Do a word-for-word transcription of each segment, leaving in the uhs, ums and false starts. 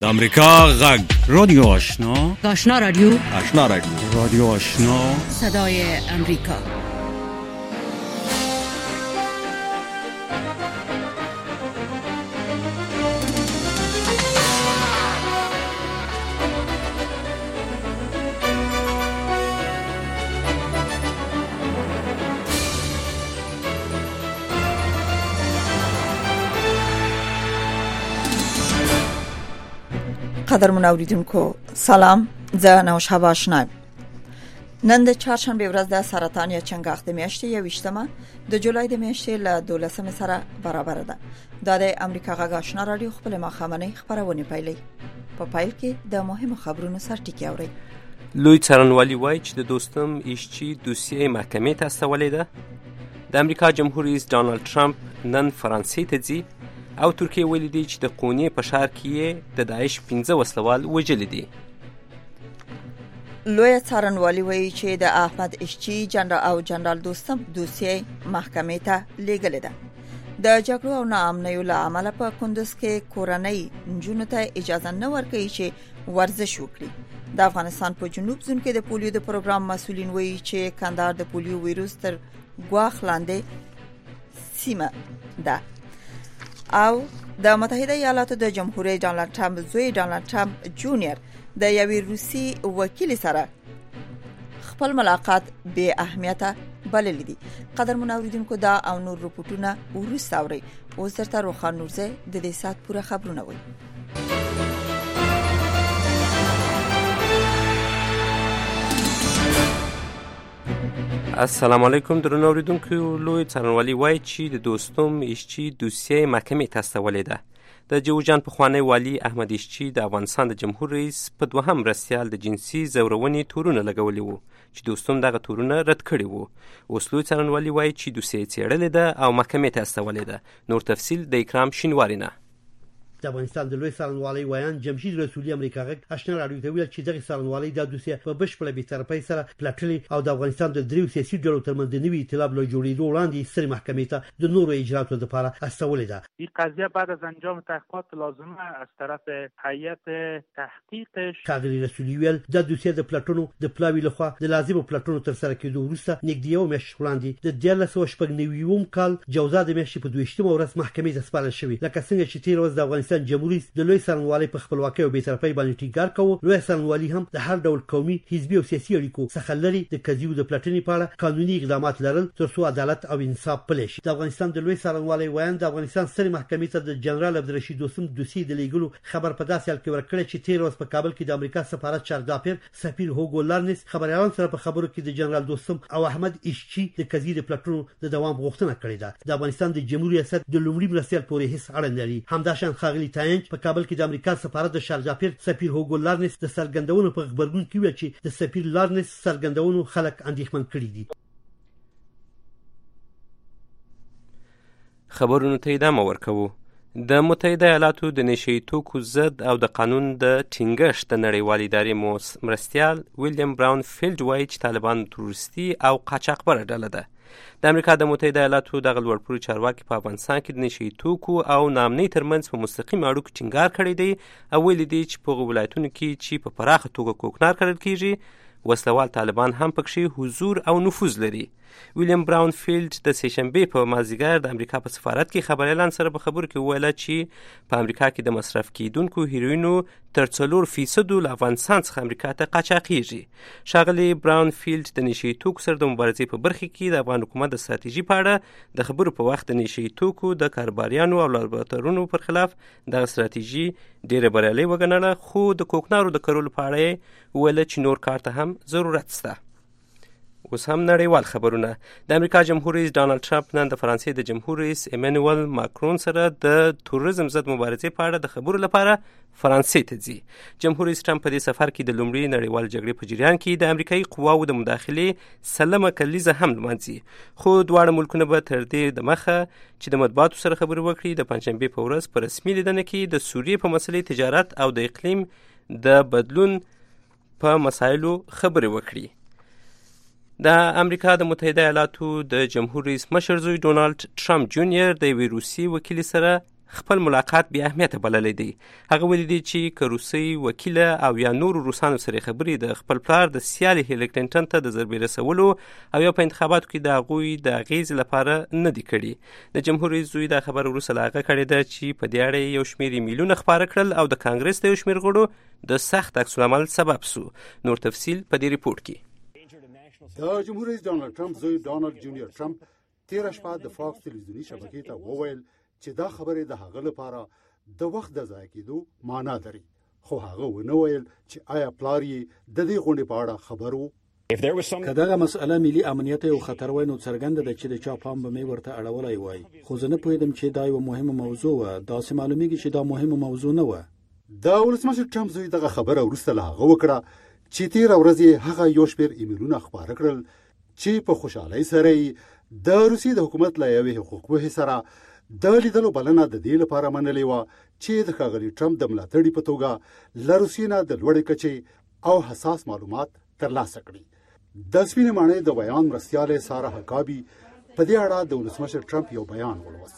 د امریکا غږ رادیو آشنا آشنا رادیو آشنا رادیو رادیو آشنا صدای امریکا. قدرمن اوریدونکو سلام، زه نوشابه آشنا. نن د چهارشنبه ورځ د سرطان یا چنګاښ د میاشتې یویشتمه د جولای د میاشتې له دولسمې سره برابر ده. دا د امریکا غږ آشنا رادیو خپل ماښامنۍ خبرونه پیلي. په پایل کې د مهمو خبرونو سرټکی اوري. لوی څارنوالي وایي چې د دوستم ایشچی دوسیه محکمې ته استولې ده. د امریکا جمهور رئیس ډانلډ ټرمپ نن فرانسې ته ځي او ترکیه ویلي دی چې د قونې په ښار کې د داعش پنځه وسلوال وژلي دي. لوی څارنوالي وایي چې د احمد ایشچی جنرال او جنرال دوستم دوسیه محکمې ته لیږلې ده. د جګړو او ناامنیو له امله په کندوز کې کورنۍ نجونو ته اجازه نه ورکوي چې ورزش وکړي. د افغانستان په جنوب زون کې د پولیو د پروګرام مسؤلین وایي چې کندهار د پولیو ویروس تر ګواښ لاندې سیمه ده. او د متحده ایالاتو د جمهور رئیس ډانلډ ټرمپ زوی ډانلډ ټرمپ جونیور د یوې روسي وکیل سره خپل ملاقات بې اهمیته بللی دي. قدرمن اوریدونکو دا او نور رپورټونه وروسته اوري. اوس درته روخان نورزه د دې سات پوره خبرونه وایي. السلام علیکم درنو اوریدونکو. لوی څارنوالي وایي چې د دوستم ایشچی دوسیه محکمې ته استولې ده. د جوزجان پخوانی والي احمد ایشچی د افغانستان د جمهور رئیس په دوهم مرستیال د جنسي زورونې تورونه لګولي وو چې دوستم دغه تورونه رد کړي وو. اوس لوی څارنوالي وایي چې دوسیه څېړلې ده او محکمې ته استولې ده. نور تفصیل د اکرام شینواري نه. د افغانستان د لوی څارنوالۍ ویان جمشید رسولي امریکا غږ آشنا رادیو ته ویل چې دغه څارنوالۍ د دوسیه په بشپړه بی‌طرفۍ سره پلټلې او د افغانستان د دریو سیاسي ډلو ترمنځ د نوي ائتلاف له جوړېدو وړاندې سترې محکمې ته د نورو اجراتو لپاره استولې ده. این قضیه بعد از انجام تحقیقات لازمه از طرف هیئت تحقیقش ښاغلي رسولي ویل د دوسیه د پلټنو د پلاوي لخوا د لازمو پلټنو ترسره کېدو وروسته نږدې یوه میاشت وړاندې د دیارلس سوه شپږ نوي کال جوزا د میاشتې په دویشتمه ورځ محکمې ته سپارل شوې. لکه څنګه چې تېره ورځ د افغانستان جمهور رئیس د لوی څارنوالۍ په خپلواکۍ او بی‌طرفۍ باندې ټینګار کوي. لوی څارنوالي هم د هر ډول قومي، حزبي او سیاسي اړیکو څخه لري د قضیو د پلټنې په اړه قانوني اقدامات لرل ترڅو عدالت او انصاف پلی شي. د افغانستان د لوی څارنوالۍ ویان د افغانستان سترې محکمې ته د جنرال عبدالرشید دوستم دوسیې د لیږلو خبر په داسې حال کې ورکړی چې تېره ورځ په کابل کې د امریکا سفارت چارډاپیر سفیر هوګو لارنس خبریالانو سره په خبرو کې د جنرال دوستم او احمد ایشچی د قضیې د پلټنو د دوام غوښتنه کړې ده. د افغانستان د جمهور ریاست د لومړي مرستیال پورې هیڅ اړه نه لري. همداشان ښاغلي تاینج په کابل کې د امریکا سفارت د شارجاپیر سفیر هوګو لارنس د سرګندونو په خبرګون کې ویل چې د سفیر لارنس سرګندونو خلک اندېښمن کړي دي. خبرونو ته ادامه ورکوو. د متحده ایالاتو د نشهیي توکو ضد او د قانون د ټینګښت د نړیوالې ادارې مرستیال ویلیام براون فیلډ وایي چې طالبان تروریستي او قاچاقبره ډله ده. د امریکا د متحده ایالاتو دغه لوړپوړي چارواکي په افغانستان کې د نشهیي توکو او ناامنۍ ترمنځ په مستقیم اړیکو ټینګار کړی دی او ویلي دی چې په هغو ولایتونو کې چې په پراخه توګه کوکنار کرل کیږي وسلوال طالبان هم پکښې حضور او نفوذ لري. ویلیام براون فیلډ د سهشنبې په مازدیګر د امریکا په سفارت کې خبریالانو سره په خبرو کې وویله چې په امریکا کې د مصرف کیدونکو هیروینو تر څلور فیصدو له افغانستان څخه امریکا ته قاچاقیږي. ښاغلي براون فیلډ د نشهیي توکو سره د مبارزې په برخه کې د افغان حکومت د ستراتیژي په اړه د خبرو په وخت د نشهیي توکو د کاروباریانو او لابراتوارونو پر خلاف دغه ستراتیژي ډېره بریالۍ وګڼله، خو د کوکنارو د کرلو په اړه یې وویله چې نور کار ته هم ضرورت شته. اوس هم نړیوال خبرونه. د امریکا جمهور رئیس ډانلډ ټرمپ نن د فرانسې د جمهور رئیس ایمانوئل ماکرون سره د تروریزم ضد مبارزې په اړه د خبرو لپاره فرانسې ته ځي. جمهور رئیس ټرمپ په دې سفر کې د لومړۍ نړیوال جګړې په جریان کې د امریکایي قواو د مداخلې سلمه کلیزه هم لمانځي، خو دواړه ملکونه به تر دې د مخه چې د مطبوعاتو سره خبرې وکړي د پنجشنبې په ورځ په رسمي لیدنه کې د سوریې په مسلې تجارت او د اقلیم د بدلون په مسایلو خبرې وکړي. د امریکا د متحده ایالاتو د جمهور رئیس مشر زوی ډونالډ ټرمپ جونیور د یوې روسي وکیل سره خپل ملاقات بې اهمیته بللی دی. هغه ویلي دی چې که روسۍ وکیله او یا نورو روسانو سره خبرې د خپل پلار د سیالې هیلری کلینټن ته د ضربې رسولو او یا په انتخاباتو کې د هغوی د اغېزې لپاره نه دي کړي. د جمهور رئیس زوی دا خبره وروسته له هغه کړې ده چې په دې اړه یو شمېر ایمیلونه خپاره کړل او د کانګرس د یو شمېر غړو د سخت عکسالعمل سبب سو. نور تفصیل په دې ریپورټ کې. د جمهور رئیس ډانلډ ټرمپ زوی ډانلډ جونیور ټرمپ تېره شپه د فاکس تلویزیوني شبکې ته وویل چې دا خبرې د هغه لپاره د وخت د ضایع کېدو معنا لري، خو هغه ونه ویل چې آیا پلار یې د دې غونډې په اړه خبر و. که دغه مسئله ملي امنیت یو خطر وای نو څرګنده ده چې د چا پام به مې ورته اړولی وای، خو زه نه پوهېدم چې دا یوه مهمه موضوع وه. داسې معلومیږي چې دا مهمه موضوع نه وه. د ولسمشر ټرمپ زوی دغه خبره وروسته له هغه وکړه چې تېره ورځ یې هغه یو شمېر ایمیلونه خپاره کړل چې په خوشحالۍ سره یې د روسیې د حکومت له یوې حقوق پوهې سره د لیدلو بلنه د دې لپاره منلې وه چې د ښاغلي ټرمپ د ملاتړي په توګه له روسیې نه د لوړې کچې او حساس معلومات ترلاسه کړي. د سپینې ماڼۍ د بیان مرستیاله سارا حکابي په دې اړه د ولسمشر ټرمپ یو بیان ولوست.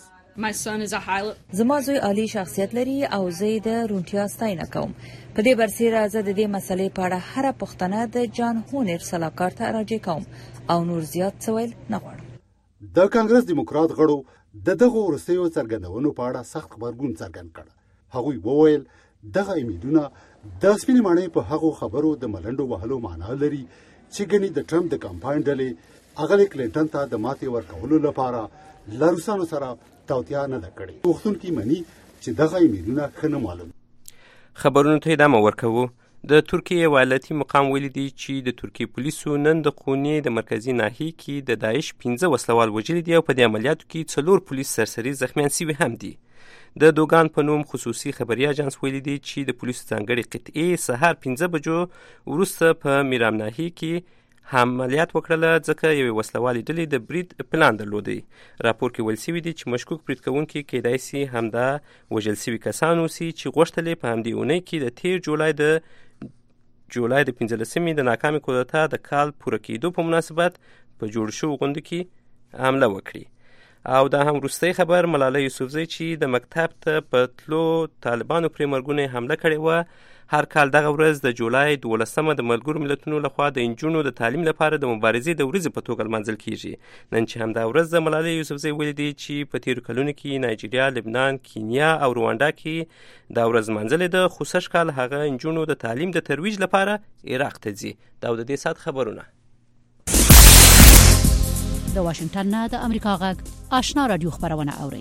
زما زوی عالی شخصیت لري او زه د رونټیا ستاینه کوم. په دې برسېره زه د دې مسلې په اړه هره پوښتنه د جان هونر سلاکار ته راجع کوم او نور زیات څه ویل نه غواړم. د کانګرس دیموکرات غړو د دغه وروستیو څرګندونو په اړه سخت غبرګون څرګند کړ. هغوی وویل دغه امیدونه د سپینې ماڼۍ په هغو خبرو د ملنډو وهلو معنا لري چې ګنې د ټرمپ د کمپاین ډلې هغه کلینټن ته د ماتې ورکولو لپاره له روسانو سره توطیه نه ده کړې. پوښتونکي مني چې دغه ایمیلونه ښه نه معلوم. خبرونو ته ادامه ورکوو. د ترکیې ایالتي مقام ویلي دی چې د ترکیې پولیسو نن د قونې د مرکزي ناحیې کې د داعش پنځه وسلوال وژلي دي او په دې عملیاتو کې څلور پولیس سرسري زخمیان سوي هم دي. د دوګان په نوم خصوصي خبري اژانس ویلي دی چې د پولیسو ځانګړې قطعې سهار پنځه بجو وروسته په میرام ناحیې کې عملیات وکړله ځکه یوې وسلوالې ډلې د برید پلان درلودی. راپور کې ویل سوي دي چې مشکوک برید کوونکي کیدای سي همدا وژل سوي کسان اوسي چې غوښتل یې په همدې اونۍ کې د تېر جولای د جولای د پنځلسمې د ناکامې کودتا د کال پوره کېدو په مناسبت په جوړ شوو غونډو کې حمله وکړي. او دا هم وروستی خبر ملاله یوسفزۍ چې د مکتب ته په تلو طالبانو پرې مرګونې حمله کړې وه. هر کال دغه ورځ د جولای دولسمه د ملګرو ملتونو لخوا د نجونو د تعلیم لپاره د مبارزې د ورځې په توګه لمانځل کیږي. نن چې همدا ورځ د ملالۍ یوسفزۍ ویلي دی چې په تېرو کلونو کې نایجیریا، لبنان، کینیا او روانډا کې دا ورځ لمانځلې ده، خو سږ کال هغه نجونو د تعلیم د ترویج لپاره عراق ته ځي. دا د دې ساعت خبرونه. د واشنگټن نه د امریکا غږ آشنا رادیو خبرونه اوري.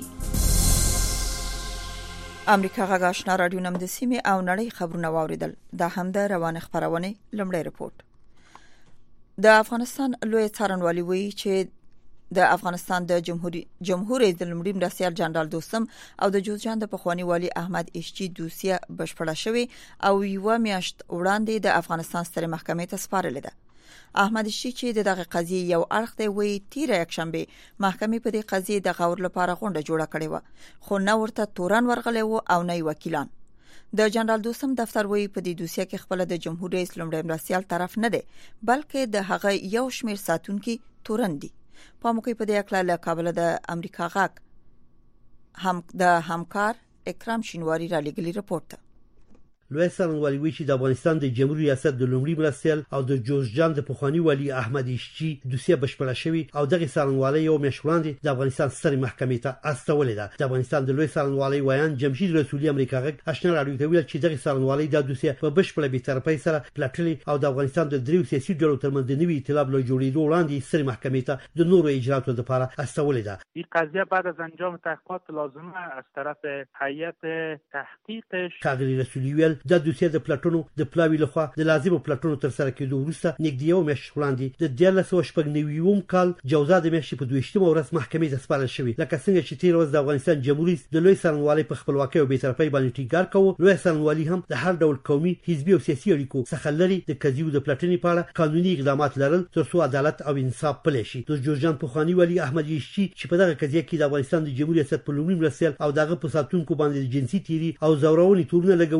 امریکا غږ آشنا رادیو نم د سیمې او نړۍ خبرونه واوریدل. دا هم د روانه خبرونه لمړی رپورټ. د افغانستان لوی څارنوالي وایي چې د افغانستان د جمهوریت جمهور رئیس د لمړي مرستیال جنرال دوستم او د جوزجان د پخوانی والی احمد اشچی دوسیه بشپړه شوې او یو میاشت وړاندې د افغانستان سترې محکمې ته سپارلې ده. احمد اشچی چې دغه قضیه یو اړخ دی وایي تیره یکشنبه محکمې په دې قضیه د غور لپاره غونډه جوړه کړې و، خو نه ورته تورن ورغلی و او نه وکیلان. د جنرال دوستم دفتر وایي په دې دوسیه کې خپل د جمهور رئیس لمړي مرستیال طرف نه دی بلکې د هغه یو شمیر ساتونکي تورن دي. پاموکي په دې اکلا له کابل د امریکا غږ هم د همکار اکرام شینواری را لګلی رپورټ. لوی څارنوالي وایي چې د افغانستان د جمهور ریاست د لومړي مرستیال او د جوزجان د پخوانی والی احمد اشچی دوسیه بشپړه شوې او دغه څارنوالي یو میاشت وړاندې د افغانستان سترې محکمې ته استولې ده. د افغانستان د لوی څارنوالي ویان جمشید رسولي امریکا غږ آشنا رادیو ته ویل چې دغه څارنوالي د دوسیه په بشپړه بی‌طرفۍ سره پلټلې او د افغانستان د دریو سیاسي ډلو ترمنځ د نوي ائتلاف له جوړېدو وړاندې سترې محکمې ته د نورو اجرااتو لپاره استولې ده. این قضیه بعد از انجام تحقیقات لازمه از طرف هیئت تحقیقش ښاغلي رسولي ویل د دوسیه د پلټونو د پلاوي لخوا د لازمو پلټونو تر سره کېدو وروسته نږدې یو میاشت وړاندې د دیارلس سوه شپږ نوي کال جوزا د میاشتې په دویشتمه ورځ محکمې ته سپارل شوې. لکه څنګه چې تېره ورځ د افغانستان جمهوري د لوی څارنوالۍ په خپلواکۍ او بېطرفۍ باندې ټینګار کوو، لوی څارنوالي هم د هر ډول قومي، حزبي او سیاسي اړیکو څخه لرې د قضیو د پلټنې په اړه قانوني اقدامات لرل تر څو عدالت او انصاف پلی شي. د جوزجان پخوانی والي احمد اشچی چې په دغه قضیه کې د افغانستان د جمهور ریاست په لومړي مرستیال او دغه په ساتونکو باندې جنسي تیری او زورونې تورونه لګولي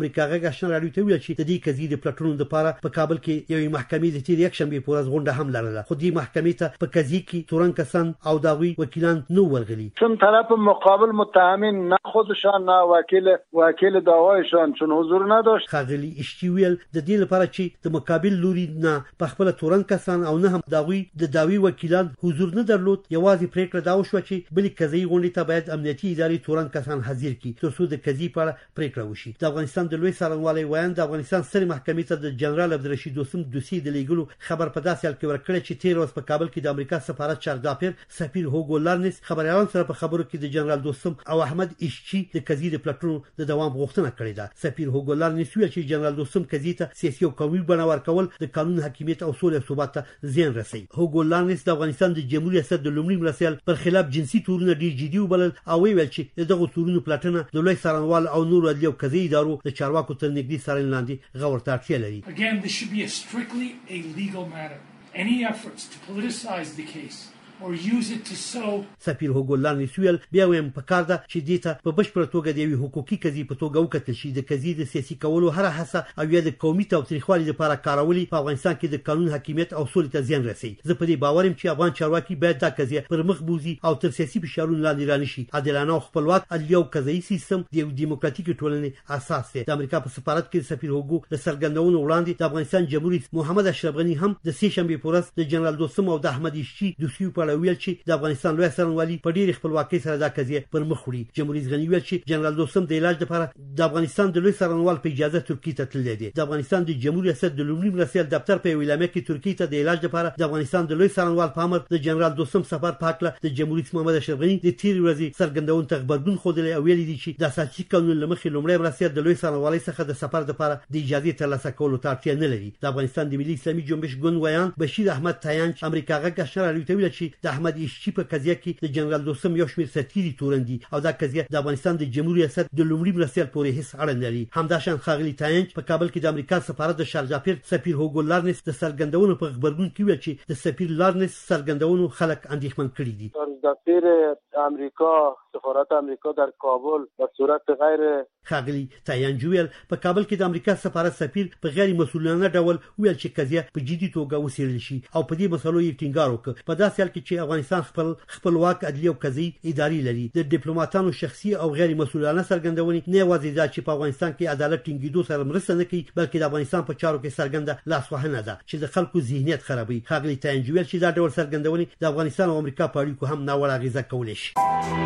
امریکا غږ آشنا راډیو ته ویل چې د دې قضیې د پلټونو لپاره په کابل کې یوې محکمې د تیر یکشنبه په ورځ غونډه هم لرله، خو دې محکمې ته په قضیې کې تورن کسان او داوی وکیلان نو ورغلي. چون طرف مقابل متهمین نه خودشان نه وکیل وکیل دعوایشان چون حضور نداشت. خاغلی اشتی ویل د دې لپاره چې د مقابل لوري نه په خپل تورن کسان او نه هم داوی د داوی وکیلان حضور نه درلود، یوازې پریکړه دا وشوه چې بلې قضیې غونډې ته باید امنیتي ادارې تورن کسان حاضر کړي ترڅو د قضیې په اړه پریکړه وشي. د افغانستان د لوی څارنوالۍ ویان د افغانستان سترې محکمې ته د جنرال عبدالرشید دوستم دوسیې د لیږلو خبر په داسې حال کې ورکړی چې تیر ورځ په کابل کې د امریکا سفارت چارډاپر سفیر هوګو لارنس خبريالان سره په خبرو کې د جنرال دوستم او احمد اشچی د قضیې د پلټونو د دوام غوښتنه کړې ده. سفیر هوګو لارنس ویل چې جنرال دوستم قضیې ته سیاسي او قومي بڼه ورکول د قانون حاکمیت او سولې او ثبات ته زیان رسوي. هوګو لارنس د افغانستان د جمهوریت ریاست د لومړي مرستیال پر خلاف جنسي تورونه ډیر جدي وبلل او ویل چې دغه تورونو پلټنه د لوی څارنوال او نور عدلي او قضایي ادارو د چارواکو تر نږدې څارنې لاندې غور ته اړتیا لري. Again, this should be a strictly a legal matter. Any efforts to politicize the case or use it to sow سفیر هوګو لارنس ویل بیا ویم په کار ده چې دې ته په بشپړه توګه د یوې حقوقي قضیې په توګه وکتل شي. د قضیې د سیاسي کولو هره هڅه او یا د قومي تاوتریخوالي لپاره کارولي په افغانستان کې د قانون حاکمیت او سولې ته زیان رسوي. زه په دې باور یم چې افغان چارواکي باید دا قضیه پر مخ بوزي او تر سیاسي فشارونو لاندې رانشي. عادلانه او خپلواک عدلي او قضایي سیستم د یو دیموکراتیکي ټولنې اساس دی. د امریکا په سفارت کې سفیر هوګو د څرګندونو وړاندې د افغانستان جمهوریت محمد اشرف غني هم د سې شنبه په ورځ د جنرال دوستم او د احمد اشچی دوسیو په اړه ویل چې د افغانستان لوی څارنوالي په ډېر خپلواکۍ سره دا قضیه پر مخ وړي. جمهوریت غني ویل چې جنرال دوستم د علاج لپاره د افغانستان د لوی څارنوال په اجازه ترکیې ته تللی دی. د افغانستان د جمهوریت ریاست د لومړي مرستیال دفتر په اعلامیه کې ترکیې ته د علاج لپاره د افغانستان د لوی څارنوال په امر د جنرال دوستم سفر په هکله د جمهوریت محمد اشرف غني د تیر ورځې څرګندونو ته غبرګون ښودلی او ویلي دي چې د اساسي قانون له مخې لومړی مرستیال د لوی څارنوالۍ څخه د سفر لپاره د اجازې ترلاسه کولو ته اړتیا نه لري. د افغانستان د ملي اسلامي جنبش ګوند ویان بشیر احمد تایانچ امریکا غږ آشنا راډیو ته ویل چې د احمد اشچی په قضیه کې د جنرال دوستم یو شمېر سرتیري تورن دي او دا قضیه د افغانستان د جمهوریت ریاست د لومړي مرستیال پورې هیڅ اړه نه لري. همداشان خاغلی تایانچ په کابل کې د امریکا سفارت د شارجاپر سفیر هوګو لارنس د څرګندونو په خبرګون کې ویل چې د سفیر لارنس څرګندونو خلک اندېښمن کړي دي. شارجاپر امریکا سفارت امریکا در کابل به صورت غیر خاغلی تایانچ ویل په کابل کې د امریکا سفارت سفیر په غیر مسؤلانه ډول ویل چې قضیه په جدي توګه وڅېړل شي او په دې مسلو یې ټینګار وکړ. په داسې حال کې چې افغانستان خپل خپلواک عدلي او قضایي ادارې لري. د ډیپلوماټانو شخصي او غیر مسؤلانه څرګندونې نه یوازې دا چې په افغانستان کې عدالت ټینګېدو سره مرسته نه کوي بلکې د افغانستان په چارو کې څرګنده لاسوهنه ده چې د خلکو ذهنیت خرابوي. خاغلی تایانچ ویل چې دا ډول څرګندونې د افغانستان او امریکا په اړیکو هم ناوړه اغیزه کولی شي.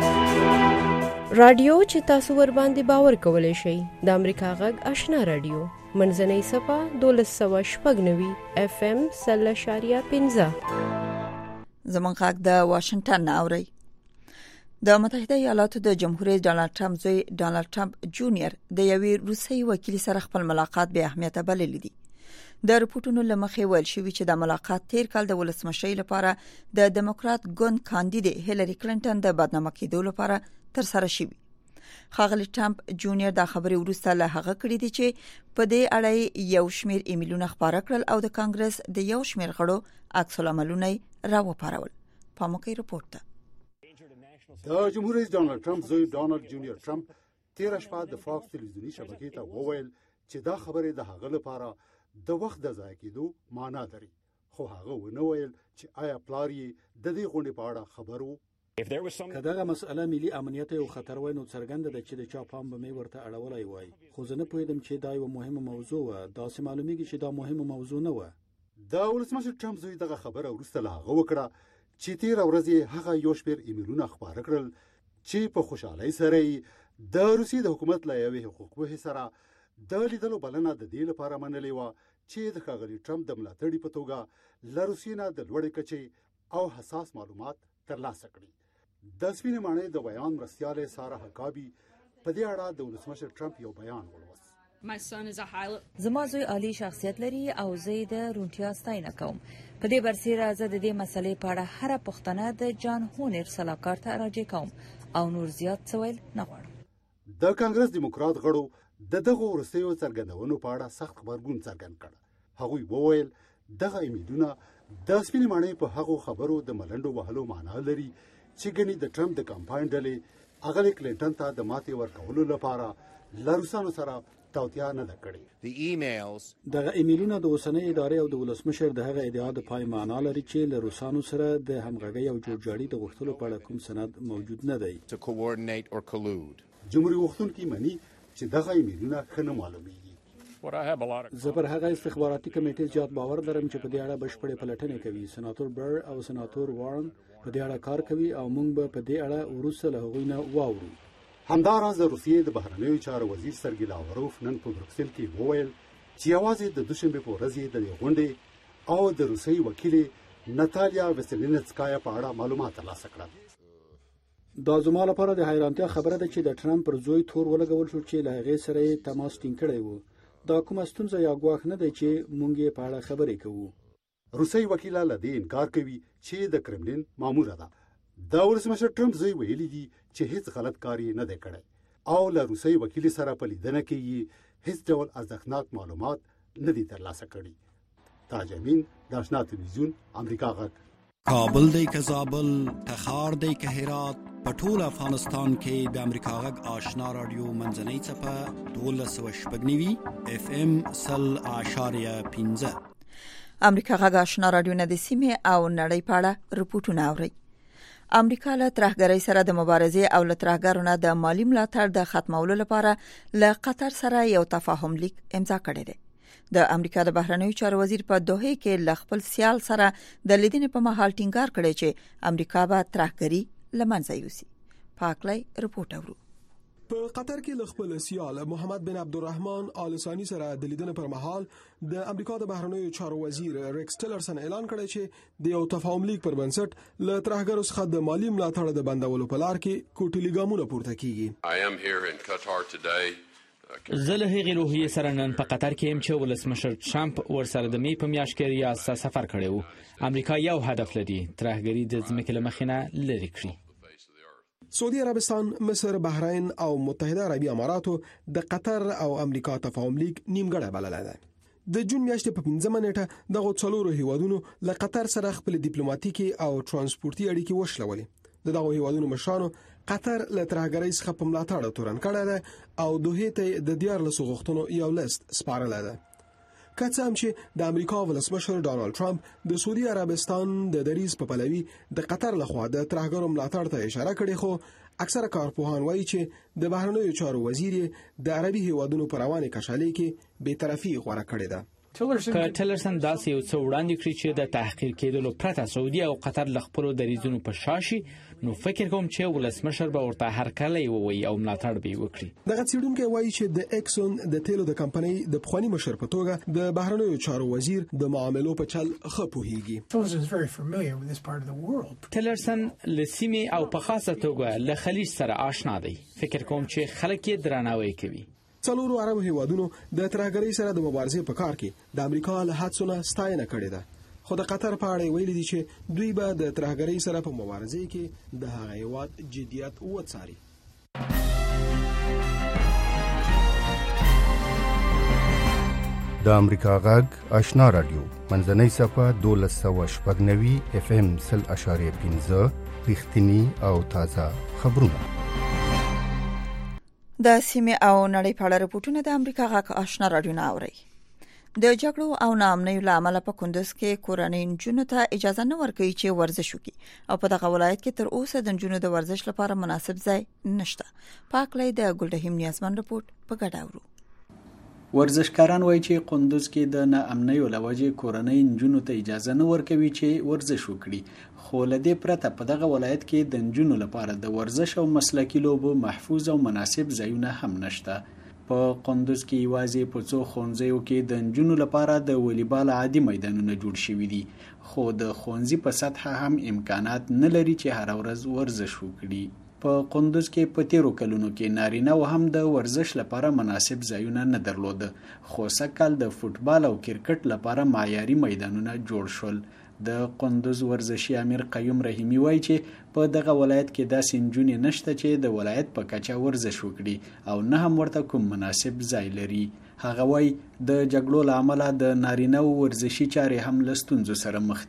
رادیو چې تاسو ور باندې باور کولای شئ د امریکا غږ آشنا رادیو منځنۍ صفه دولس سوه شپږ نوي اف ام سل اشاریه پنځه. زمون غږ د واشنگټن نه اوري. د متحده ایالاتو د جمهور رئیس ډانلډ ټرمپ زوی ډانلډ ټرمپ جونیئر د یوې روسي وکیل سره خپل ملاقات به اهمیت بللی دی. د رپورټونو لمخې ویل شوی چې د ملاقات تیر کال د ولسمشۍ لپاره د دموکرات ګوند کاندید هیلری کلینټن د بدنامه کېدو لپاره تر سره شوی. خاغلی ټرمپ جونیئر دا خبري ورسته له هغه کړی دي چې په دې اړه یو شمیر ایمیلونه خبره کړل او د کانګرس د یو شمیر غړو عکس العملونه راوپارول. پاموکي رپورټ ده. د جمهور رئیس ډانلډ ټرمپ زوی ډانلډ جونیئر ټرمپ تیر شپه د فاکس ټلویزیونی شبکې ته وویل چې دا خبره د هغه لپاره د وخت د ضایع کېدو معنا لري. خو هغه ونه ویل چې آیا پلار یې د دې غونډې په اړه خبر وو. که دغه مسئله ملي امنیت او خطر وای نو څرګنده ده چې د چا پام به مې ورته اړولای وای. خو زه نه پوهیدم چې دا یو مهمه موضوع و. داسې معلومیږي چې دا مهمه موضوع نه و. د ولسمشر ټرمپ زوی دغه خبره وروسته له هغه وکړه چې تیر ورځ هغه یو شمېر ایمیلونه خپاره کړل چې په خوشحالۍ سره د روسیې د حکومت له یوې حقوقپوهې سره د لیدلو بلنه د دې لپاره منلې وه چې د ښاغلي ټرمپ د ملاتړي په توګه له روسیې نه د لوړې کچې او حساس معلومات ترلاسه کړي. د سپینې ماڼۍ د بیان مرستیاله ساره حکابي په دې اړه د ولسمشر ټرمپ یو بیان ولوست. زما زوی عالی شخصیت لري او زه د رونټیا ستاینه کوم. په دې برسېره زه د دې مسلې په اړه هره پوښتنه د جان هونر سلاکار ته راجع کوم او نور زیات څه ویل نه غواړم. د کانګرس دیموکرات غړو د دغه وروستیو څرګندونو په اړه سخت خبرګون څرګند کړ. هغوی وویل دغه امیدونه د سپینې ماڼۍ په هغو خبرو د ملنډو وهلو معنا لري چې ګنې د ټرمپ د کمپاین ډلې اغلی کلینټن ته د ماتې ورکولو لپاره له روسانو سره توتیا نه ده کړې. دغه ایمیلونه د اوسنۍ ادارې او د ولسمشر د هغه ادعا د پای معنا لري چې له روسانو سره د همغږۍ او جوړجاړي د غوښتلو په اړه کوم سند موجود نه دی. جمهوریت غوښتونکي مني چې دغه ایمیلونه ښه نه معلومیږي. زه پر هغه استخباراتي کمیټې زیات باور لرم چې په دې اړه بشپړې پلټنې کوي. سناتور بر او سناتور وارن په دې اړه کار کوي او موږ به په دې اړه وروسته له هغوی نه واورو. همداراز د روسیې د بهرنیو چارو وزیر سرګی لاوروف نن په بروکسل کې وویل چې یوازې د دوشنبې په ورځ د غونډې او د روسي وکیل ناتالیا وسلینسکایا په اړه معلومات ترلاسه کړل. دا زما لپاره د حیرانتیا خبره ده چې د ټرمپ پر زوی تور ولګول شو چې له هغې سره یې تماس ټینګ کړی و. دا کومه ستونزه یا ګواښ نه دی چې مونږ یې په اړه خبرې کوو. روسي وکیل له دې انکار کوي چې د کرملین ماموره ده. د ولسمشر ټرمپ زوی ویلي دي چې هیڅ غلط کار نه دی کړی او له روسي وکیل سره په لیدنه کې هیڅ ډول ارزښتناک معلومات نه دي ترلاسه کړي. تاج امین د آشنا تلویزیون امریکا غږ. کابل دی که زابل، تخار دی که هرات، په ټول افغانستان کې د امریکا غږ آشنا رادیو منځنۍ څپه دولس سوه شپږ نوي اف ام سل اعشاریه پنځه. امریکا غږ آشنا رادیو نه د سیمې او نړۍ په اړه رپورټونه اوري. امریکا له ترهګرۍ سره د مبارزې او له ترهګرو نه د مالی ملاتړ د ختمولو لپاره له قطر سره یو تفاهم لیک امضا کړی دی. د امریکا د بهرنیو چارو وزیر په دوحه کې ل خپل سیال سره د لیدنې په مهال ټینګار کړی چې امریکا به ترهګري لمنځه یوسي. پاکلای رپورټ اورو. په قطر کې ل خپل سیال محمد بن عبدالرحمن آل ثانی سره د لیدنې پر مهال د امریکا د بهرنیو چارو وزیر ریکس ټیلرسن اعلان کړی چې د یو تفاهم لیک پر بنسټ له ترهګرو څخه د مالی ملاتړ د بندولو په لار کې کوټلي ګامونه پورته کیږي. زه له هغې روحیې سره نن په قطر کې یم چې ولسمشر ټرمپ ورسره د می په میاشت کې ریاض ته سفر کړی و. امریکا یو هدف لري، ترهګري د ځمکې له مخې نه لرې کړي. سعودي عربستان، مصر، بحرین او متحده عربي اماراتو د قطر او امریکا تفاهم لیک نیمګړی بللی دی. د جون میاشتې په پنځمه نیټه دغو څلورو هیوادونو له قطر سره خپل ډیپلوماټیکي او ترانسپورتي اړیکې وشلولې. د دغو هیوادونو مشرانو قطر له ترهګرۍ څخه په ملاتړ تورن کړی دی او دوحې ته د دیارلسو غوښتنو یو لیست سپارلی دی. که څه هم چې د امریکا ولسمشر ډانلډ ټرمپ د سعودي عربستان د دریځ په پلوي د قطر لخوا د ترهګرو ملاتړ ته اشاره کړې، خو اکثره کارپوهان وایي چې د بهرنیو چارو وزیر د عربي هیوادونو په روانې کشالۍ کې بېطرفي غوره کړې ده. که ټیلرسن داسې یو څه وړاندې کړي چې د تحقیر کېدلو پرته سعودي او قطر له خپلو دریځونو په شا شي، نو فکر کوم چې ولسمشر به ورته هرکلی ووایي او ملاتړ به یې وکړي. دغه څېړونکی وایي چې د اکسون د تیلو د کمپنۍ د پخواني مشر په توګه د بهرنیو چارو وزیر د معاملو په چل ښه پوهیږي. ټیلرسن له سیمې او په خاصه توګه له خلیج سره آشنا دی. فکر کوم چې خلک یې درناوی کوي. څلورو عربو هیوادونو د ترهګرۍ سره د مبارزې په کار کې د امریکا له هڅو نه ستاینه کړې ده، خو د قطر په اړه ویلي دي چې دوی به د ترهګرۍ سره په مبارزې کې د هغه هیواد جدیت وڅاري. د امریکا غږ آشنا رادیو منځنۍ صفحه دولس سوه شپږ نوي اف ام سل اشاریه پنځه رښتینی او تازه خبرونه. د سیمې او نړۍ په اړه رپورټونه د امریکا غږ آشنا رادیو نه اوري. د جګړو او ناامنیو له امله په کندز کې کورنۍ نجونو ته اجازه نه ورکوي چې ورزش وکړي او په دغه ولایت کې تر اوسه د نجونو د ورزش لپاره مناسب ځای نشته. پاکلای د ګلرحیم نیازمن رپورټ په ګډه اورو. ورزشکاران وایي چې کندز کې د ناامنیو له وجې کورنۍ نجونو ته اجازه نه ورکوي چې ورزش وکړي، خو له دې پرته په دغه ولایت کې د نجونو لپاره د ورزش او مسلکي لوبو محفوظ او مناسب ځایونه هم نشته. په کندز کې یوازې په څو ښوونځیو کې د نجونو لپاره د والیبال عادي میدانونه جوړ شوي دي، خو د ښوونځي په سطحه هم امکانات نه لري چې هر ورځ ورزش وکړي. په کندز کې په تیرو کلونو کې نارینه و هم د ورزش لپاره مناسب ځایونه نه درلوده، خو سږکال د فوټبال او کرکټ لپاره معیاري میدانونه جوړ شول. د کندز ورزشي امیر قیوم رحیمی وایي چې په دغه ولایت کې داسې نجونې نشته چې د ولایت په کچه ورزش وکړي او نه هم ورته کوم مناسب ځای لري. هغه وایي د جګړو له امله د نارینه ورزشي چارې هم له ستونزو سره مخ دي.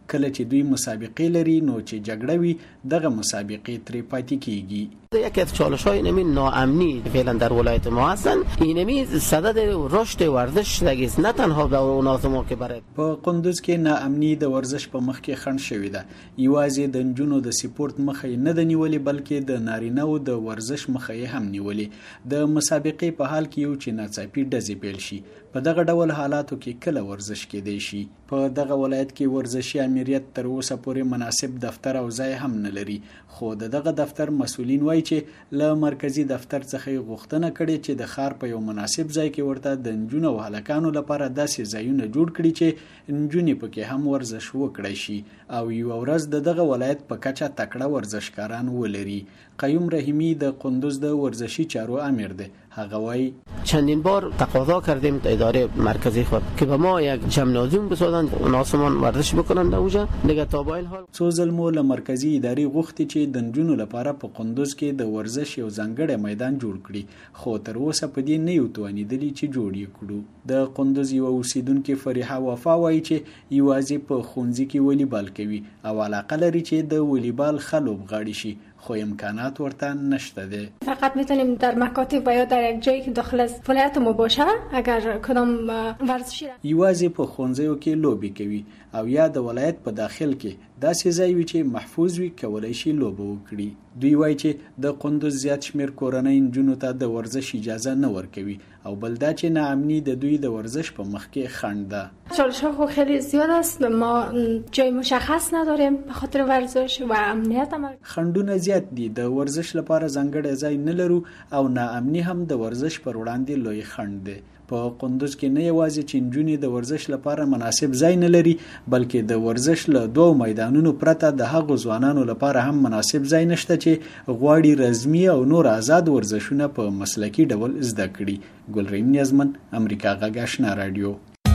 کله چې دوی مسابقې لري نو چې جګړه وي دغه مسابقې ترې پاتې کیږي. یکی از چالش‌های اینمی ناامنی فعلا در ولایت ما هستن. اینمی صدد رشد ورزش لگیز نه تنها به مناظمو که برای په قندوز کې ناامني د ورزش په مخ کې خنډ شوې ده. یوازې د نجونو د سپورت مخه نه د نیولې بلکې د نارینه‌و د ورزش مخه هم نیولې. د مسابقې په حال کې یو چې ناڅاپي ډزې پیل شي. په دغه ډول حالاتو کې کله ورزش کېدی شي. په دغه ولایت کې ورزشي امریت تر اوسه پورې مناسب دفتر او ځای هم نه لري. خو دغه دفتر مسؤلین وایي چې له مرکزی دفتر څخه غوښتنه کړې چې د ښار په یو مناسب ځای کې ورته د نجونو او هلکانو لپاره داسې ځایونه جوړ کړي چې نجونې پکې هم ورزش وکړي شي او یو ورځ د دغه ولایت په کچه تکړه ورزشکاران ولري. قیوم رحیمی د قندوز د ورزشی چارو امیر ده. هغه وایي چندین بار تقاضا کردیم تا اداره مرکزی خود که به ما یک جمنازیوم بسازن ناسمان ورزش بکنن در اونجا دیگه تا با این حال څو ځل مو له مرکزی ادارې غوښتي چې د نجونو لپاره په قندوز کې د ورزش یو ځانګړی میدان جوړ کړي خو تر اوسه په دې نه یو توانیدلی چې جوړ یې کړو. د قندوز یو اوسیدونکو فریحه وفا وایي چې یوازې په ښوونځي کې والیبال کوي او علاقه لري چې د والیبال ښه لوبغاړی شي خو امکانات ورته نشته ده. فقط میتونیم در مکاتب و یا در یک جایی که داخل از ولایت ما باشه اگر کدام ورزشی یوازې په ښوونځیو کې لوبي کوي او یا د ولایت په داخل کې داسې ځای وي چې محفوظ وي کولای شي لوبه وکړي. دوی وایي چې د قندوز زیات شمیر کورنۍ نجونو ته د ورزش اجازه نه ورکوي او بل دا چې ناامني د دوی د ورزش په مخ کې خنډ ده. چالش‌ها خو خیلی زیاد است. ما جای مشخص نداریم به خاطر ورزش و امنیت هم. خنډونه زیات دي. د ورزش لپاره ځانګړی ځای نه لرو او ناامني هم د ورزش پر وړاندې لوی خنډ دی. په قندوز کې نه یوازې چې نجونې د ورزش لپاره مناسب ځای نه لري بلکې د ورزش له دوه میدانونو پرته د هغو ځوانانو لپاره هم مناسب ځای نشته چې غواړي رزمي او نور آزاد ورزشونه په مسلکي ډول زده کړي. ګلریم نیازمن، امریکا غږ آشنا رادیو.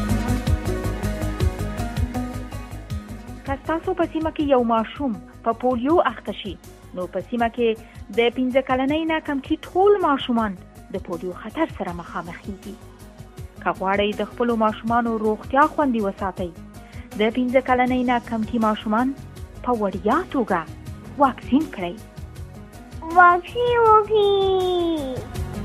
که ستاسو په سیمه کې یو ماشوم په پولیو اخته شي نو په سیمه کې د پنځه کلنۍ نه کمکي ټول ماشومان د پولیو خطر سره مخامخ کیږي. که غواړئ د خپلو ماشومانو روغتیا خوندي وساتئ د پنځه کلنۍ نه کمکي ماشومان په وړیا توګه واکسین کړئ. واکسین وکړئ.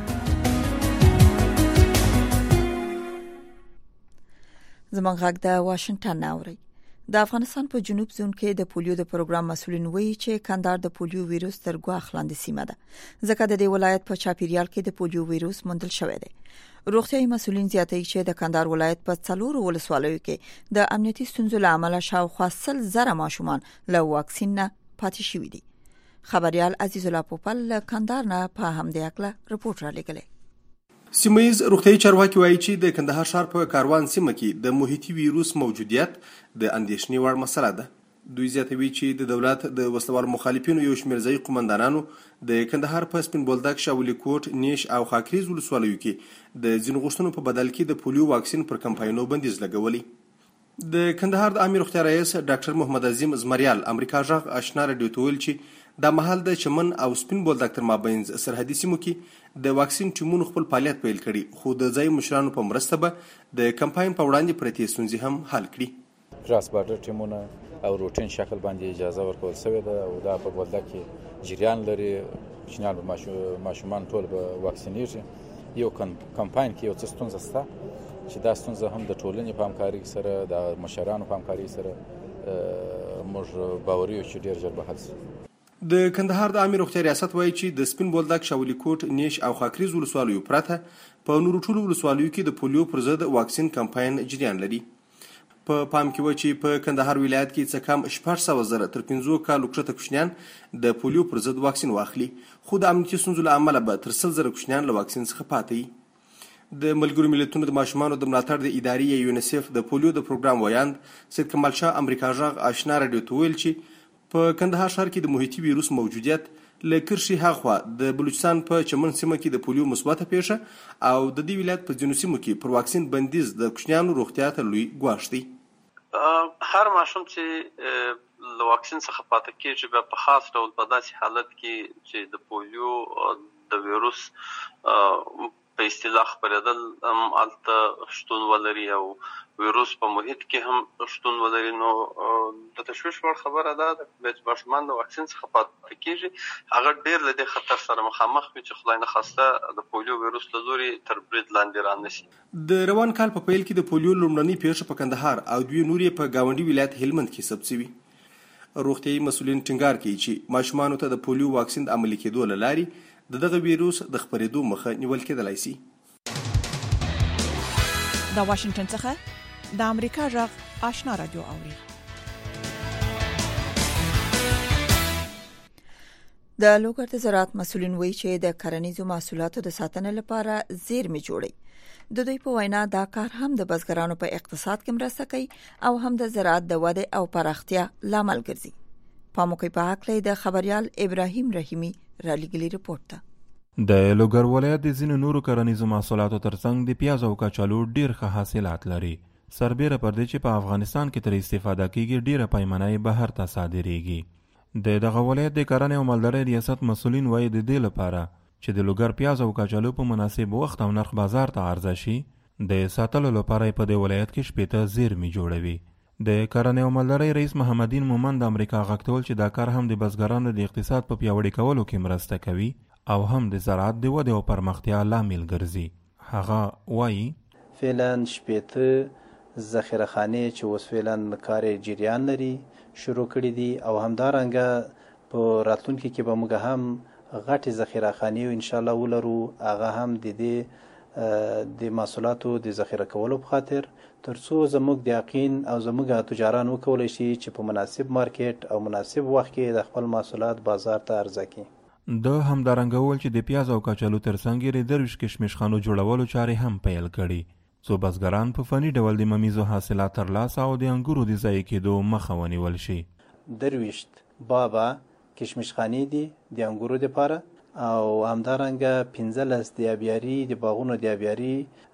زموږ غږ د واشنگټن نه اورئ. د افغانستان په جنوب زون کې د پولیو د پروګرام مسولین وایي چې کندهار د پولیو ویروس تر ګواښ لاندې سیمه ده ځکه د دې ولایت په چاپیریال کې د پولیو ویروس موندل شوی دی. روغتيایي مسولین زیاتوي چې د کندهار ولایت په څلورو ولسوالیو کې د امنیتي ستونزو له امله شاوخوا سل زره ماشومان له واکسین نه پاتې شوي دي. خبريال عزیز الله پوپل له کندهار نه په همدې اړه رپورټ را لګلې. سیمایز روغتيایي چارواکي وایي چې د کندهار ښار په کاروان سیمه کې د محیطي ویروس موجودیت د اندېښنې وړ مسله ده. دوی زیاتوي چې د دولت د وسلوال مخالفینو یو شمېر ځایي قومندانانو د کندهار په سپین بولدک، شاولي کوټ، نیش او خاکریز ولسوالیو کې د ځینو غوښتنو په بدل کې د پولیو واکسین پر کمپاینونو بندیز لګولی. د کندهار د عامه روغتیا رئیس ډاکټر محمد عظیم زمریال امریکا غږ آشنا رادیو ته ویل چې د محل د چمن او سپین بولدک تر مابینځ سرحدي سیمو کې د واکسین ټیمونو خپل فعالیت پیل کړي خو د ځای مشرانو په مرسته به د کمپاین په وړاندې پرتې ستونزې هم حل کړي. کراس بارډر ټیمونه او روټین شکل باندې اجازه ورکول شوې ده او دا په بولدک کې جریان لري. چینال ماشومان ټول به واکسینیږي. یو کمپاین کې یو څه ستونزه شته چې دا ستونزه هم د ټولنې په همکارۍ سره د مشرانو په همکارۍ سره موږ باوري یو چې ډېر ژر به حل شي. د کندهار د عامه روغتیا ریاست وایي چې د سپین بولدک، شاولي کوټ، نیش او خاکریز ولسوالیو پرته په نورو ټولو ولسوالیو کې د پولیو پر ضد واکسین کمپاین جریان لري. په پام کې و چې په کندهار ولایت کې څه کم شپږ سوه زره تر پنځو کالو کښته کوچنیان د پولیو پر ضد واکسین واخلي خو د امنیتي ستونزو له امله به تر سل زره کوچنیان له واکسین څخه پاتې وي. د ملګرو ملتونو د ماشومانو د ملاتړ د ادارې یونیسف د پولیو د پروګرام ویاند سید کمال شاه امریکا غږ آشنا رادیو ته ویل چې په کندهار ښار کې د محیطي ویروس موجودیت له کرشي هاخوا د بلوچستان په چمن سیمه کې د پولیو مثبته پیښه او د دې ولایت په ځینو سیمو کې پر واکسین بندیز د کوچنیانو روغتیا ته لوی ګواښ دی. هر ماشوم چې له واکسین څخه پاتې کېږي بیا په خاص ډول په داسې حالت کې چې د پولیو د ویروس په اصطلاح خپرېدل هم هلته شتون ولري او ویروس په محیط کې هم شتون ولري نو د تشویش وړ خبره ده چې ماشومان د واکسین څخه پاتې کېږي هغه ډېر له دې خطر سره مخامخ وي چې خدای نه خواسته د پولیو ویروس له لورې تر برید لاندې رانشي. د روان کال په پیل کې د پولیو لومړنۍ پیښه په کندهار او دوی نورې په ګاونډي ولایت هلمند کې ثبت شوي. روغتیايي مسؤلین ټینګار کوي چې ماشومانو ته د پولیو واکسین د عملي کېدو له لارې د دغه ویروس د خپرېدو مخه نیول کېدلای شي. د واشنگټن څخه د امریکا غږ آشنا رادیو اوري. د لوګر د زراعت مسؤلین وایي چې د کرنیزو محصولاتو د ساتنې لپاره زیرمې جوړي. د دوی په وینا دا کار هم د بزګرانو په اقتصاد کې مرسته کوي او هم د زراعت د وده او پراختیا لامل ګرځي. پاموکي په حق د خبريال ابراهيم رحیمی را لګلی رپورت ده. د لوګر ولایت د ځینو نورو کرنیزو محصولاتو ترڅنګ د پیاز او کچالو ډیر ښه حاصلات لري. سربیره پر دې چې په افغانستان کې تر استفاده کېږي ډیره پیمانه بهر ته صادریږي. د دغه ولایت د کرنې او مالدارۍ ریاست مسؤلین وایي د دې لپاره چې د لوګر پیاز او کچالو په مناسب وخت او نرخ بازار ته عرضه شي د ساتلو لپاره په دې ولایت کې شپېته زیرمې جوړوي. د کرنې او مالدارۍ رئیس محمدین مومند د امریکا غږ چې دا کار هم د بزګرانو د اقتصاد په پیاوړي کولو کې مرسته کوي او هم د زراعت د وده او پرمختیا لامل ګرځي. هغه وایي فعلا شپېته ذخیره خانې چې اوس فعلا کار جریان لري شروع کړي دي او همدارنګه په راتلونکي کې به موږ هم غټې ذخیره خانې ان شاء الله ولرو. هغه هم د دې د محصولاتو د ذخیره کولو په خاطر ترڅو زموږ د یقین او زموږ تجاران وکولای شي چې په مناسب مارکیټ او مناسب وخت کې د خپل محصولات بازار ته عرضه کړي. د همدارنګه ول چې د پیاز او کچالو ترڅنګ یې درویش کشمش خانو جوړولو چارې هم پیل کړي څو بزګران په فني ډول د ممیزو حاصلات ترلاسه او د انګورو د ضایع کېدو مخه ونیول شي. درویشت بابا کشمش خانې دي د انګورو دپاره او همدارنګه پنځلس د ابیاري د باغونو د ابیاري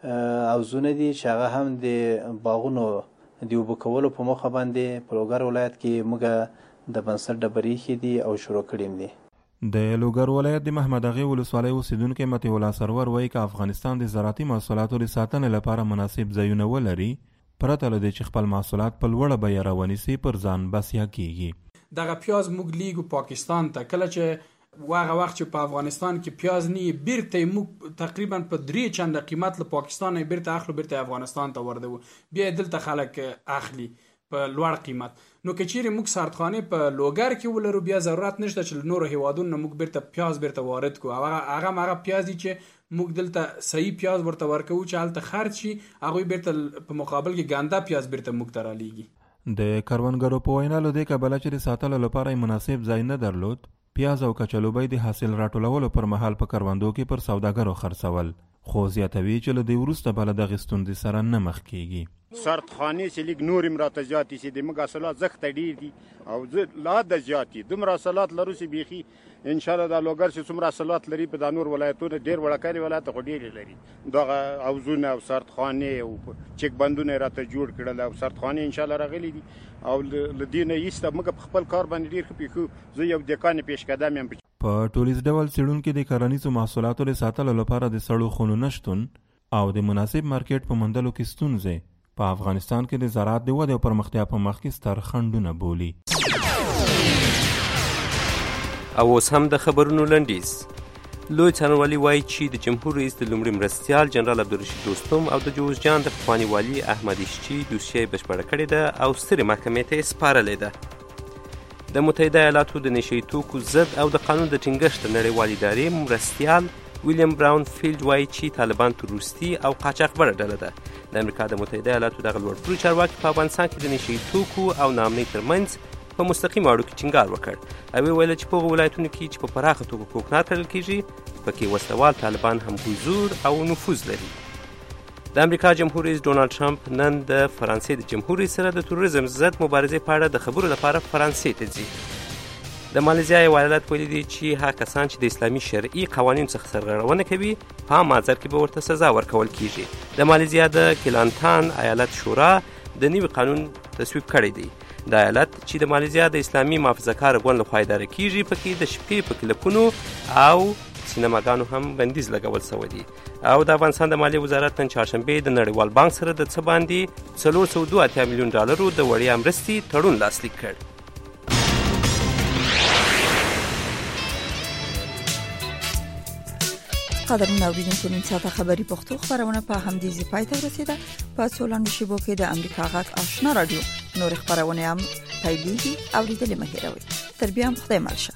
حوضونه دي چې هغه هم د باغونو د اوبه کولو په موخه باندې په لوګر ولایت کې موږ د بنسټ ډبرې ایښي دي او شروع کړي دي. د لوګر ولایت د محمد اغې ولسوالۍ اوسیدونکي مطیع الله سرور وایي که افغانستان د زراعتي محصولاتو د ساتنې لپاره مناسب ځایونه ولري پرته له دې چې خپل محصولات په لوړه بیه راونیسي پر ځان بسیا کیږي. دغه پیاز موږ لیږو پاکستان ته کله چې واغه وخت چې په افغانستان کې پیاز نه بیرته موږ تقریبا په درې چنده قیمت له پاکستان بیرته اخلو بیرته افغانستان ته ورده بیا دلته خلک اخلي په لوړ قیمت. نو که چیرې موږ سارتخانې په لوګر کې ولرو بیا ضرورت نشته چې نورو هیوادونو نه موږ بیرته پیاز بیرته وارد کړو. هغه هغه هغه پیاز دي چې موږ دلته صحیح پیاز ورته ورکوو چې هلته خرڅ شي هغوی بیرته په مقابل کې ګنده پیاز بیرته موږ ته رالیږي. د کروندګرو په وینا له دې کبله چې د ساتلو لپاره مناسب ځای نه درلود پیاز او کچالو به د حاصل راټولولو پر مهال په کروندو کې پر سوداګرو خرڅول خو زیاتوي چې له دې وروسته بله دغې ستونزې سره نه مخ کیږي. سرتخانې چې لږ نور هم راته زیاتې شي د موږ حاصلات زښته ډېر دي او زه لا د زیات دي دومره حاصلات لرو چې بیخي انشاءالله دا لوګر چې څومره حاصلات لري په دا نور ولایتونه ډېر وړکرې ولایت خو ډېرې لري دغه حوضونه او سرتخانې او چک بندونه یې راته جوړ کړل او سرتخانې انشاءالله راغلي دي او له دې نه ایسته موږ په خپل کار باندې ډېر ښه پېښو. زه یو دکان پېشقدم یم. په ټولیز ډول څېړونکي د کرنیزو محصولاتو د ساتلو لپاره د سړو خونو نشتون او د مناسب مارکیټ په موندلو کې ستونزې په افغانستان کې د زراعت د ودې او پرمختیا په مخ کې ستر خنډونه بولي. او اوس هم د خبرونو لنډیز. لوی څارنوالي وایي چې د جمهور رئیس د لومړي مرستیال جنرال عبدالرشید دوستم او د جوزجان د پخواني والي احمد اشچي دوسیه یې بشپړه کړې ده او سترې محکمې ته یې سپارلې ده. د متحده ایالاتو د نشه یي توکو ضد او د قانون د ټینګښت نړیوالې ادارې مرستیال ویلیام براون فیلډ وایي چې طالبان تروریستي او قاچاقبره ډله ده. د امریکا د متحده ایالاتو دغه لوړپوړي چارواکي په افغانستان کې د نشه یي توکو او ناامنۍ ترمنځ په مستقیمو اړیکو ټینګار وکړ او ویې ویل چې په هغو ولایتونو کې چې په پراخه توګه کوکنار کرل کېږي پکې وسلوال طالبان هم حضور او نفوذ لري. د امریکا جمهور رئیس ډونالډ ټرمپ نن د فرانسې د جمهور رئیس سره د تروریزم ضد مبارزې په اړه د خبرو لپاره فرانسې ته ځي. د مالیزیا یو ایالت ویلي دی چې هغه کسان چې د اسلامي شرعي قوانینو څخه سرغړونه کوي په عام محضر کې به ورته سزا ورکول کیږي. د مالیزیا د کلانتان ایالت شورا د نوي قانون تصویب کړی دی. د ایالت چې د مالیزیا د اسلامي محافظه کار ګوند لخوا اداره کیږي پکې د شپې په کلبونو او سینماګانو هم بندیز لګول شوی دی. او د افغانستان د مالیې وزارت نن چهارشنبه د نړیوال بانک سره د څه باندې څلور سوه دوه اتیا میلیون ډالرو د وړیا مرستې تړون لاسلیک کړ. قدرمن اوریدونکو، نن ساعت خبری پښتو خبرونه په همدې ځای پای ته ورسیده. په څولانو شیبو کې د امریکا غږ آشنا رادیو نور خبرونه هم پیلېږي. اوریدل مه هېروئ. تر بیا هم خدای مل شه.